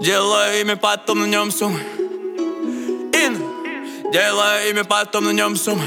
Делаю имя, потом на нем суммы. Делаю имя, потом на нем суммы.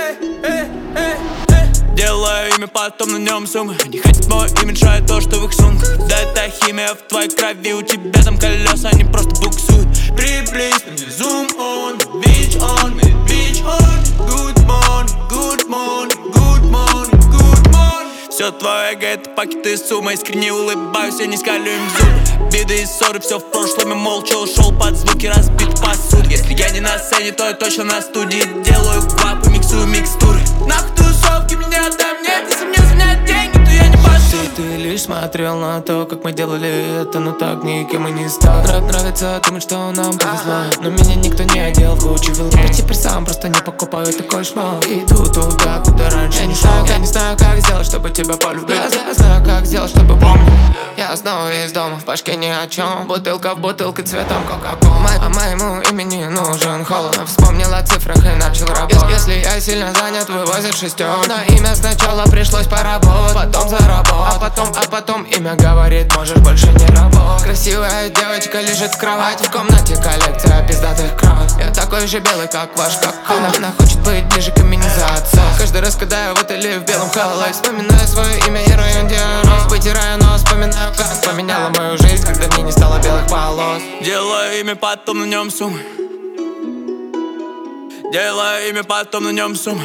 Делаю имя, потом на нем суммы. Они хотят мой имя, мешает то, что в их сумках. Да это химия в твоей крови. У тебя там колеса, они просто буксуют. Приблизь, мне zoom on, bitch on, bitch on. Good morning, good morning, good morning, good morning. Все твое эго, это пакеты с суммой. Искренне улыбаюсь, я не скалю им зубы. Беды и ссоры, все в прошлом, я молча ушел под звуки разбит посуд. Если я не на сцене, то я точно на студии. Делаю квап и миксую микстуры. Нахуй тусовки меня там нет. Если мне звонят деньги, то я не пашу. Ты лишь смотрел на то, как мы делали это, но так никем и не стал. Нравится думать, что нам повезло, но меня никто не одел в кучу вилки. Я теперь сам просто не покупаю такой шмал. Иду туда, куда раньше не шел. Я не знаю, как сделать, чтобы тебя полюбить. Я знаю, как сделать, чтобы помнить. Я снова из дома, в башке ни о чем. Бутылка в бутылке цветом кока-кола. А моему имени нужен холод. Вспомнил о цифрах и начал работать. Если я сильно занят, вывозят шестерки. На имя сначала пришлось поработать, потом заработать. А потом имя говорит, можешь больше не работать. Красивая девочка лежит в кровати. В комнате коллекция пиздатых крат. Я такой же белый, как ваш кока. Она хочет быть ближе к иммунизации. Каждый раз, когда я в отеле в белом халате, вспоминаю свое имя и район, где я рос. Вытираю нос, вспоминаю, как поменяла мою жизнь, когда мне не стало белых полос. Делаю имя, потом на нем суммы. Делаю имя, потом на нем суммы.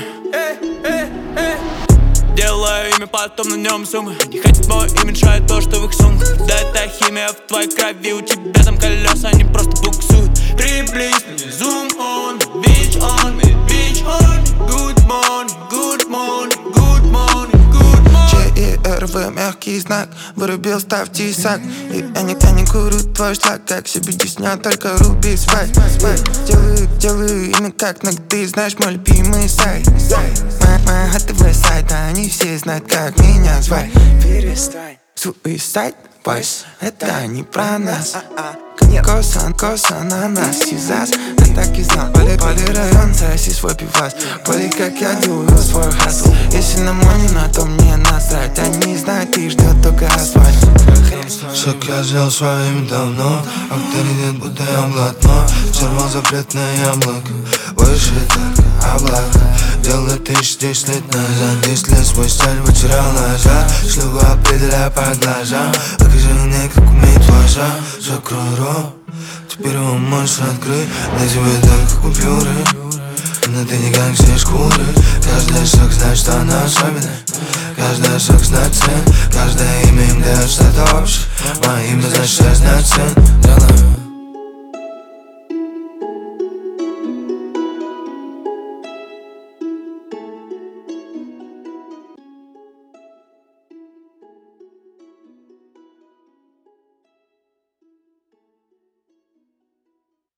Делаю имя, потом на нем суммы. Они хотят мой имя, мешает то, что в их сумках. Да это химия в твоей крови. У тебя там колеса, они просто буксуют. Приблизь, мне zoom on, bitch on, bitch on. Good morning, good morning, good morning, good morning. ЧИРВ, мягкий знак. Вырубил, ставь тесак. И я не курю твой шлак. Как себе десня, только руби свай. Делаю имя как ногты. Знаешь мой любимый сайт. Моя ТВ сайта, они все знают, как меня звать. Перестань. Suicide Boys, это не про нас. Коса на нас, сизас. Я так и знал, полирайон, соси свой пивас. Поли, как я делаю свой хасл. Если на мой на то мне насрать. Они знают, их ждет только асфальт. Шаг я взял свое имя давно. Авторитет, будто я блатно. Сорвал запретное яблоко. Выше так, облако. Дело 1010 лет назад. 10 лет свой стиль потерял назад. Шлюху определяю по глазам. Покажи мне, как умеет глаза. Закрой рот, теперь его можешь открыть. На тебе только купюры, но ты не как все шкуры. Каждый шаг знает, что она особенная. Каждый шаг знает цен. Каждое имя им дает что-то общее. Мое имя значит, что я знаю цен.